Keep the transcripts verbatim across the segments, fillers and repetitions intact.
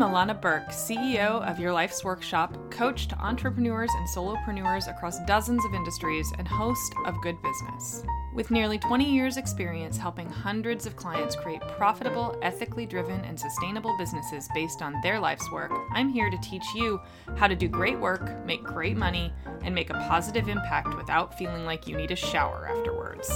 Alana Burke, C E O of Your Life's Workshop, coach to entrepreneurs and solopreneurs across dozens of industries, and host of Good Business. With nearly twenty years experience helping hundreds of clients create profitable, ethically driven, and sustainable businesses based on their life's work, I'm here to teach you how to do great work, make great money, and make a positive impact without feeling like you need a shower afterwards.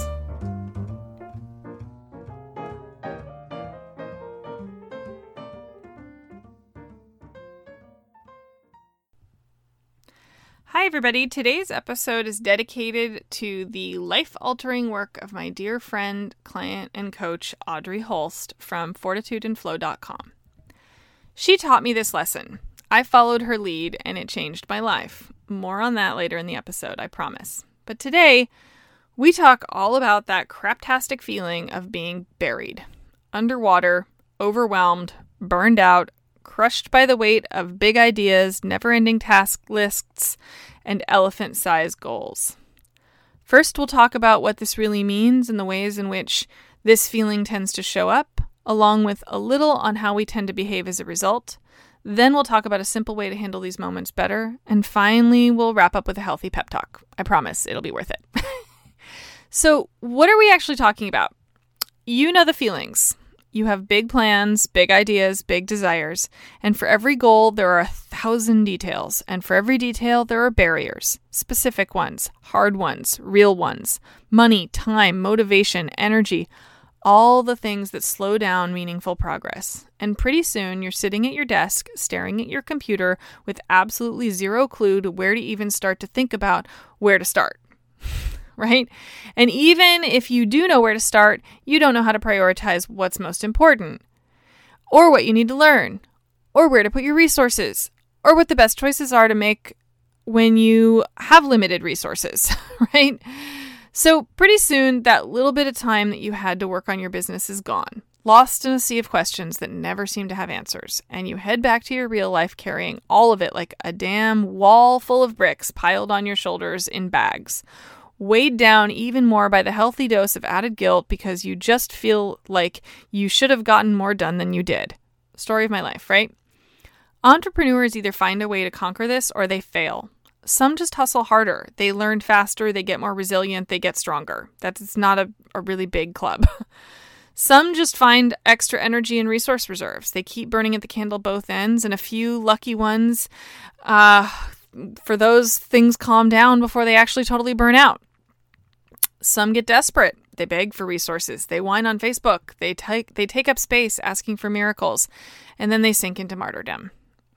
Hi, everybody. Today's episode is dedicated to the life-altering work of my dear friend, client, and coach, Audrey Holst from fortitude and flow dot com. She taught me this lesson. I followed her lead, and it changed my life. More on that later in the episode, I promise. But today, we talk all about that craptastic feeling of being buried, underwater, overwhelmed, burned out, crushed by the weight of big ideas, never-ending task lists, and elephant-sized goals. First, we'll talk about what this really means and the ways in which this feeling tends to show up, along with a little on how we tend to behave as a result. Then we'll talk about a simple way to handle these moments better. And finally, we'll wrap up with a healthy pep talk. I promise it'll be worth it. So, what are we actually talking about? You know the feelings. You have big plans, big ideas, big desires, and for every goal, there are a thousand details, and for every detail, there are barriers, specific ones, hard ones, real ones, money, time, motivation, energy, all the things that slow down meaningful progress. And pretty soon, you're sitting at your desk, staring at your computer with absolutely zero clue to where to even start to think about where to start. Right? And even if you do know where to start, you don't know how to prioritize what's most important, or what you need to learn, or where to put your resources, or what the best choices are to make when you have limited resources, right? So pretty soon, that little bit of time that you had to work on your business is gone, lost in a sea of questions that never seem to have answers, and you head back to your real life carrying all of it like a damn wall full of bricks piled on your shoulders in bags, weighed down even more by the healthy dose of added guilt because you just feel like you should have gotten more done than you did. Story of my life, right? Entrepreneurs either find a way to conquer this or they fail. Some just hustle harder. They learn faster, they get more resilient, they get stronger. That's not a, a really big club. Some just find extra energy and resource reserves. They keep burning at the candle both ends, and a few lucky ones, uh, for those, things calm down before they actually totally burn out. Some get desperate. They beg for resources. They whine on Facebook. They take they take up space asking for miracles, and then they sink into martyrdom.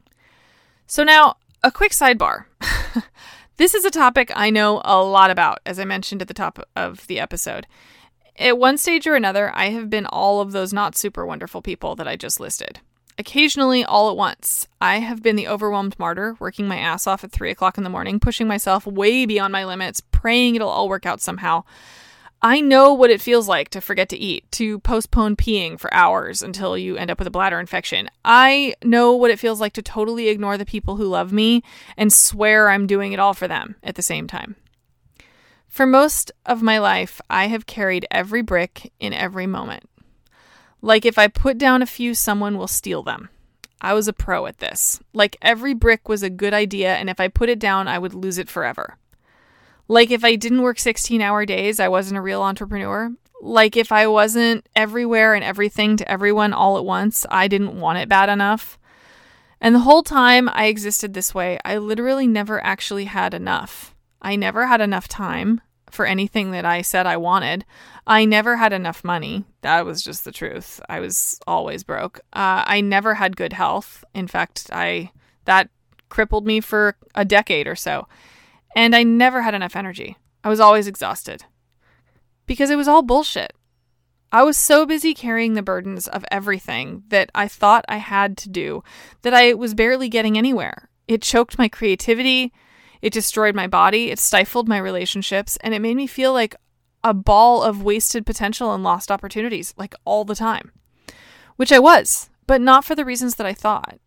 So now, a quick sidebar. This is a topic I know a lot about, as I mentioned at the top of the episode. At one stage or another, I have been all of those not super wonderful people that I just listed. Occasionally, all at once. I have been the overwhelmed martyr, working my ass off at three o'clock in the morning, pushing myself way beyond my limits, praying it'll all work out somehow. I know what it feels like to forget to eat, to postpone peeing for hours until you end up with a bladder infection. I know what it feels like to totally ignore the people who love me and swear I'm doing it all for them at the same time. For most of my life, I have carried every brick in every moment. Like if I put down a few, someone will steal them. I was a pro at this. Like every brick was a good idea, and if I put it down, I would lose it forever. Like if I didn't work sixteen-hour days, I wasn't a real entrepreneur. Like if I wasn't everywhere and everything to everyone all at once, I didn't want it bad enough. And the whole time I existed this way, I literally never actually had enough. I never had enough time for anything that I said I wanted. I never had enough money. That was just the truth. I was always broke. Uh, I never had good health. In fact, I that crippled me for a decade or so. And I never had enough energy. I was always exhausted. Because it was all bullshit. I was so busy carrying the burdens of everything that I thought I had to do that I was barely getting anywhere. It choked my creativity. It destroyed my body, it stifled my relationships, and it made me feel like a ball of wasted potential and lost opportunities, like all the time. Which I was, but not for the reasons that I thought.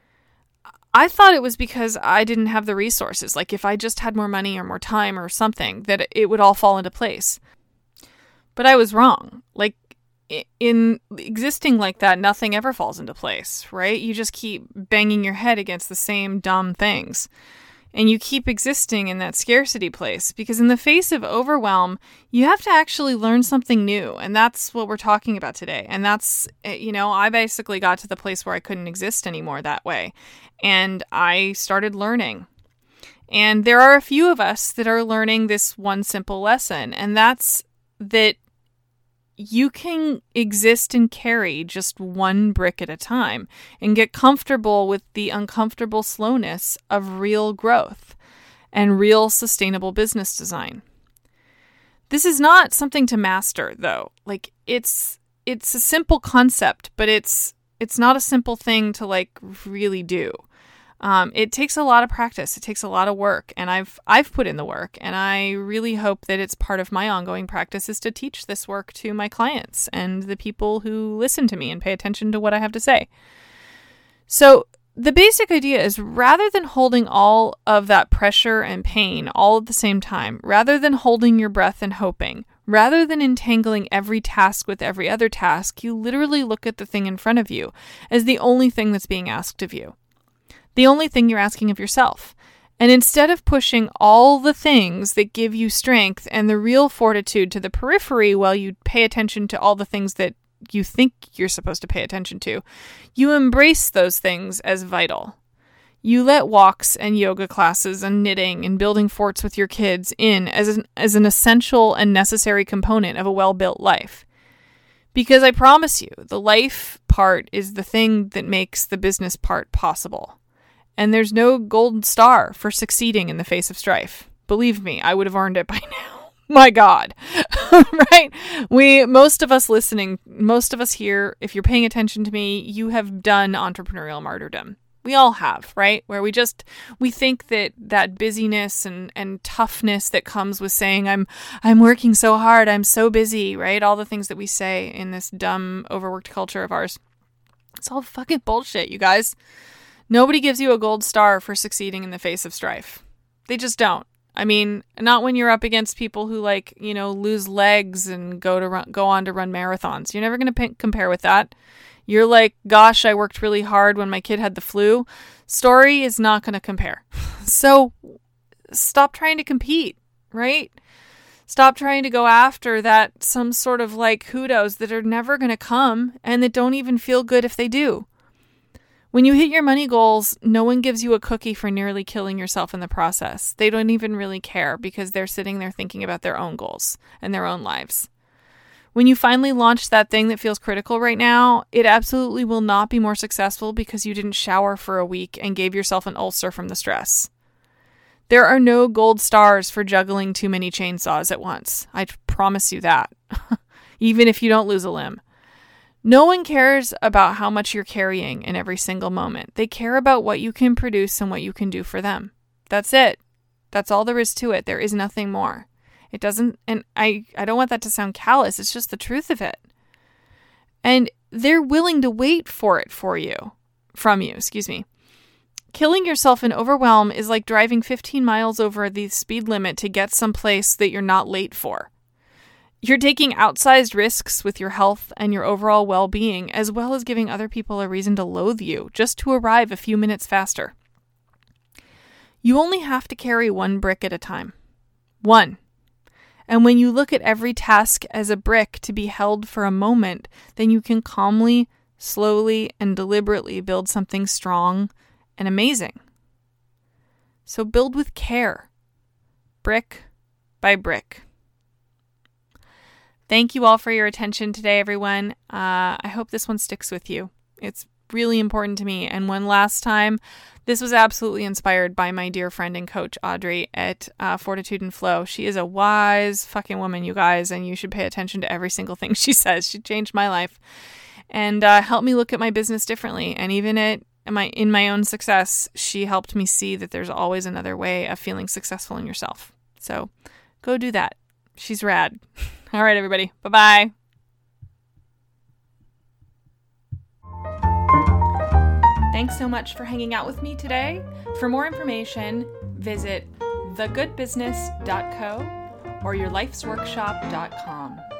I thought it was because I didn't have the resources, like if I just had more money or more time or something, that it would all fall into place. But I was wrong. Like, in existing like that, nothing ever falls into place, right? You just keep banging your head against the same dumb things. And you keep existing in that scarcity place because in the face of overwhelm, you have to actually learn something new. And that's what we're talking about today. And that's, you know, I basically got to the place where I couldn't exist anymore that way. And I started learning. And there are a few of us that are learning this one simple lesson. And that's that you can exist and carry just one brick at a time and get comfortable with the uncomfortable slowness of real growth and real sustainable business design. This is not something to master, though. Like it's it's a simple concept, but it's it's not a simple thing to like really do. Um, it takes a lot of practice. It takes a lot of work, and I've I've put in the work, and I really hope that it's part of my ongoing practice is to teach this work to my clients and the people who listen to me and pay attention to what I have to say. So the basic idea is rather than holding all of that pressure and pain all at the same time, rather than holding your breath and hoping, rather than entangling every task with every other task, you literally look at the thing in front of you as the only thing that's being asked of you. The only thing you're asking of yourself. And instead of pushing all the things that give you strength and the real fortitude to the periphery while you pay attention to all the things that you think you're supposed to pay attention to, you embrace those things as vital. You let walks and yoga classes and knitting and building forts with your kids in as an, as an essential and necessary component of a well-built life. Because I promise you, the life part is the thing that makes the business part possible. And there's no golden star for succeeding in the face of strife. Believe me, I would have earned it by now. My God. Right? We, most of us listening, most of us here, if you're paying attention to me, you have done entrepreneurial martyrdom. We all have, right? Where we just, we think that that busyness and, and toughness that comes with saying, I'm, I'm working so hard, I'm so busy, right? All the things that we say in this dumb, overworked culture of ours. It's all fucking bullshit, you guys. Nobody gives you a gold star for succeeding in the face of strife. They just don't. I mean, not when you're up against people who like, you know, lose legs and go to run, go on to run marathons. You're never going to p- compare with that. You're like, gosh, I worked really hard when my kid had the flu. Story is not going to compare. So stop trying to compete, right? Stop trying to go after that some sort of like kudos that are never going to come and that don't even feel good if they do. When you hit your money goals, no one gives you a cookie for nearly killing yourself in the process. They don't even really care because they're sitting there thinking about their own goals and their own lives. When you finally launch that thing that feels critical right now, it absolutely will not be more successful because you didn't shower for a week and gave yourself an ulcer from the stress. There are no gold stars for juggling too many chainsaws at once. I promise you that. Even if you don't lose a limb. No one cares about how much you're carrying in every single moment. They care about what you can produce and what you can do for them. That's it. That's all there is to it. There is nothing more. It doesn't, and I, I don't want that to sound callous. It's just the truth of it. And they're willing to wait for it for you, from you, excuse me. Killing yourself in overwhelm is like driving fifteen miles over the speed limit to get someplace that you're not late for. You're taking outsized risks with your health and your overall well-being, as well as giving other people a reason to loathe you just to arrive a few minutes faster. You only have to carry one brick at a time. One. And when you look at every task as a brick to be held for a moment, then you can calmly, slowly, and deliberately build something strong and amazing. So build with care, brick by brick. Thank you all for your attention today, everyone. Uh, I hope this one sticks with you. It's really important to me. And one last time, this was absolutely inspired by my dear friend and coach, Audrey, at uh, Fortitude and Flow. She is a wise fucking woman, you guys, and you should pay attention to every single thing she says. She changed my life and uh, helped me look at my business differently. And even at my in my own success, she helped me see that there's always another way of feeling successful in yourself. So go do that. She's rad. All right, everybody. Bye-bye. Thanks so much for hanging out with me today. For more information, visit the good business dot co or your lifes workshop dot com.